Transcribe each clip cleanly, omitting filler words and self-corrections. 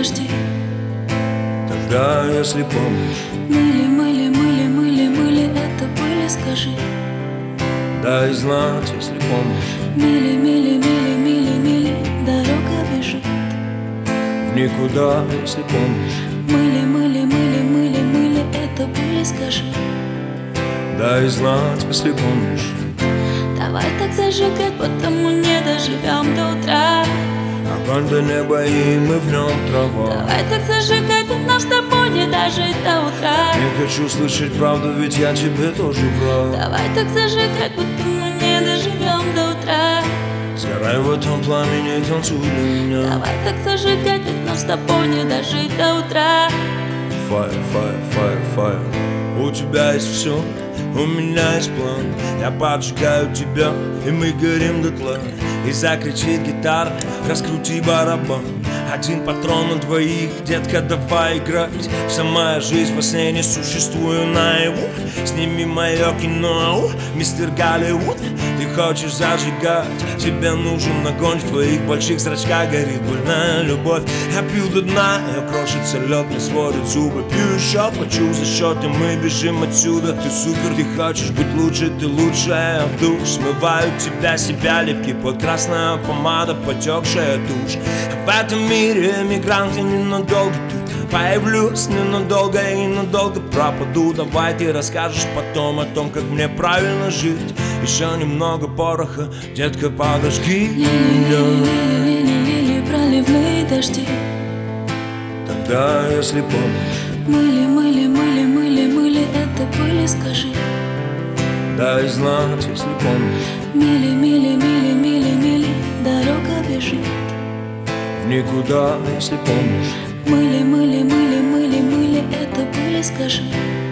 дожди. Тогда, если помнишь, Мыли, мыли, мыли, мыли, мыли, это были, скажи. дай знать, если помнишь. Мили, мили, мили, мили, мили, дорога бежит. В никуда, если помнишь. Мыли, мыли, мыли, мыли, мыли, это были, скажи. Дай знать, если помнишь. Давай так зажигать, потому не доживем до утра. Огонь до неба, и мы в нем трава. Давай так зажигать, ведь нам с тобой не дожить до утра. Не хочу слышать правду, ведь я тебе тоже враг. Давай так зажигать, потому не доживем до утра. Сгорай в этом пламени, танцуй для меня. Давай так зажигать, ведь нам с тобой не дожить до утра. Fire, fire, fire, fire. У тебя есть все, у меня есть план. Я поджигаю тебя, и мы горим дотла. И закричит гитара, раскрути барабан. Один патрон на двоих, детка, давай играть. Вся моя жизнь во сне, не существую наяву. Сними мое кино, мистер Голливуд. Ты хочешь зажигать, тебе нужен огонь. В твоих больших зрачках горит больная любовь. Я пью до дна, я крошится лед, мне сводят зубы. Пью еще, плачу за счет, и мы бежим отсюда. Ты супер, ты хочешь быть лучше, ты лучшая в душ. Смываю тебя, себя, липкий под красная помада, потекшая тушь. В этом мире эмигранты ненадолго тут. Появлюсь ненадолго и надолго пропаду. Давай ты расскажешь потом о том, как мне правильно жить. Еще немного пороха, детка, подожги меня. Лили, проливные дожди. Тогда, если помнишь, Мыли, мыли, мыли, мыли, мыли, это были, скажи. дай знать, если помнишь. Мили, мили, мили, мили, мили, дорога бежит. В никуда, если помнишь. Мыли, мыли, мыли, мыли, мыли, это были, скажи.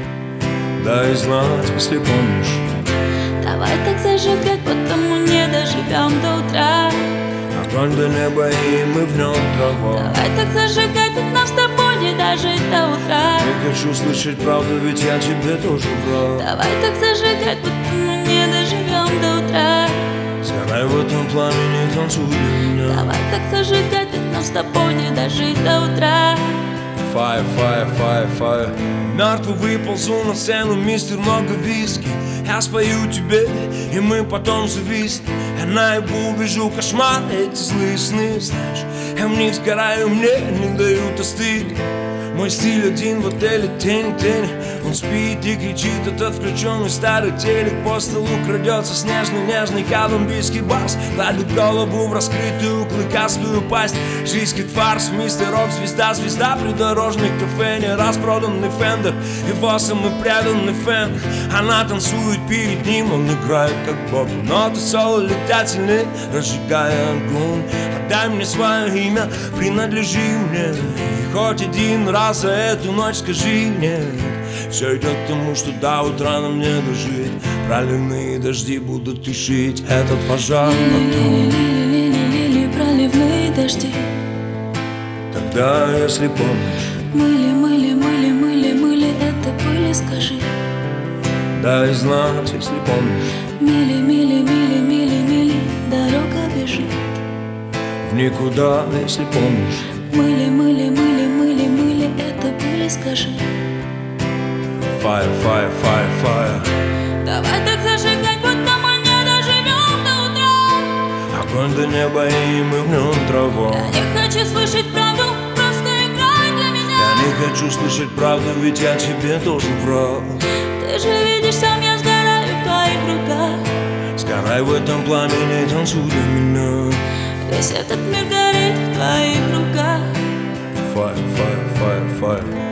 Дай знать, если помнишь. Давай так зажигать, потому не доживем до утра. Огонь до неба, и мы в нем трава. Давай так зажигать, ведь нам с тобой не дожить до утра. Не хочу слышать правду, ведь я тебе тоже враг. Давай так зажигать, потому не доживем до утра. Сгорай в этом пламени, танцуй для меня. Давай так зажигать, ведь нам с тобой не дожить до утра. Fire, fire, fire, fire. Мертвый выползу на сцену, мистер много виски. Я спою тебе, и мы потом зависнем. Я наяву вижу кошмар, эти злые сны, знаешь. Я в них сгораю, мне не дают остыть. Мой стиль один в отеле, тень, тень. Он спит и кричит, этот включенный старый телек. По столу крадется снежный, нежный колумбийский бас. Кладет голову в раскрытую клыкастую пасть. Жизнь как фарс, мистер рок, звезда, звезда. Придорожный кафе, не распроданный фендер. Его самый преданный фэн. Она танцует перед ним, он играет как бог. Ноты соло летательные, разжигая огонь. Отдай мне свое имя, принадлежи мне. И хоть один раз за эту ночь скажи мне. Все идет к тому, что до утра нам не дожить. Проливные дожди будут тушить этот пожар потом. Лили, проливные дожди. Тогда, если помнишь, Мыли, мыли, мыли, мыли, мыли, это были, скажи. дай знать, если помнишь. Мили, мили, мили, мили, мили, дорога бежит. В никуда, если помнишь. Мыли, мыли, мыли, мыли, мыли, это были, скажи. Fire, fire, fire, fire. Давай так зажигать, будто мы не доживем до утра. Огонь до неба, и мы в нем трава. Я не хочу слышать правду, просто играй для меня. Я не хочу слышать правду, ведь я тебе тоже враг. Ты же видишь, сам я сгораю в твоих руках. Сгорай в этом пламени, танцуй для меня. Весь этот мир горит в твоих руках. Fire, fire, fire, fire.